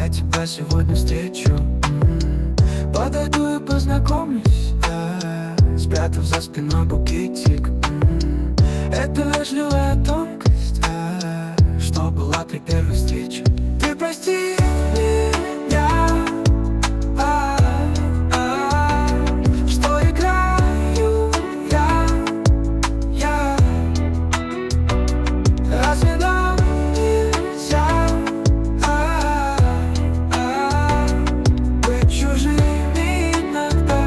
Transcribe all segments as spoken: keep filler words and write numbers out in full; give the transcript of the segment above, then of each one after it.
я тебя сегодня встречу. М, Подойду и познакомлюсь, да, спрятав за спиной букетик. М, Это вежливая тонкость, да, что была при первой встрече. Ты прости меня, а, а, что играю я, я. Разве нам нельзя, а, а, быть чужими иногда?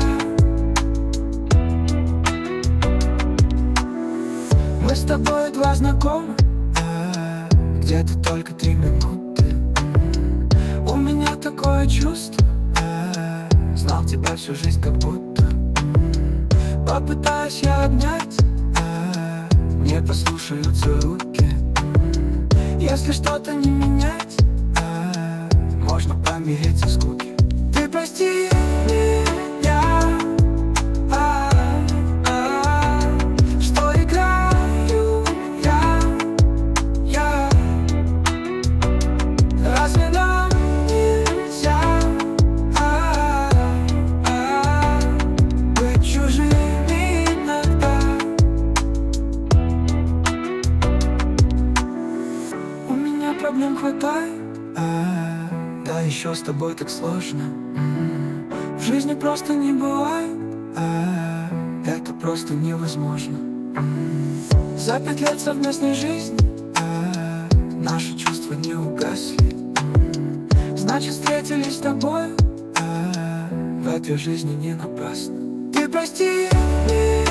Мы с тобой два знакомы, а, где-то только три минуты. М, У меня такое чувство, а, знал тебя всю жизнь как будто. М, Попытаюсь я обнять, а, не послушаются руки. М, Если что-то не менять, а, можно помереть со скуки. Ты прости меня, а, а, что играю я, я. Разве нам нельзя, а, а, быть чужими иногда? У меня проблем хватает, а, да еще с тобой так сложно. М, В жизни просто не бывает, а, это просто невозможно. М, За пять лет совместной жизни, а, наши чувства не угасли. М, Значит, встретились с тобой, а, в этой жизни не напрасно. Ты прости меня.